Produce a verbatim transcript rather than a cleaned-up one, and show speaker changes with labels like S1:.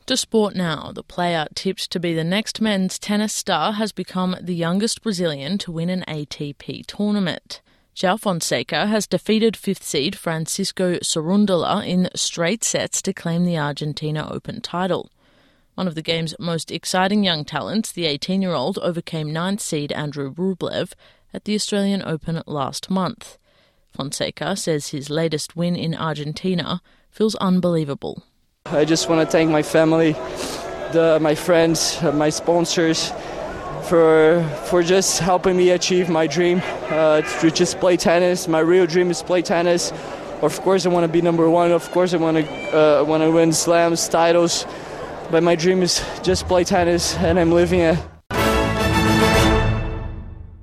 S1: To sport now, the player tipped to be the next men's tennis star has become the youngest Brazilian to win an A T P tournament. João Fonseca has defeated fifth seed Francisco Cerundolo in straight sets to claim the Argentina Open title. One of the game's most exciting young talents, the eighteen-year-old overcame ninth seed Andrew Rublev at the Australian Open last month. Fonseca says his latest win in Argentina feels unbelievable.
S2: I just want to thank my family, the, my friends, uh, my sponsors for for just helping me achieve my dream uh, to just play tennis. My real dream is play tennis. Of course, I want to be number one. Of course, I want to uh, want to win slams, titles. But my dream is just play tennis, and I'm living it.